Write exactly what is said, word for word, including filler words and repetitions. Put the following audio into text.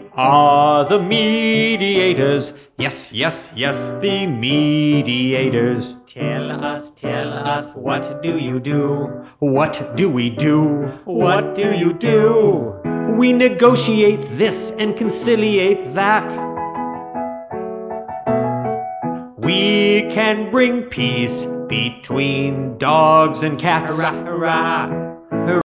are the mediators. Yes, yes, yes, the mediators. Tell us, tell us, what do you do? What do we do? What do you do? We negotiate this and conciliate that. We can bring peace between dogs and cats. Hurrah, hurrah!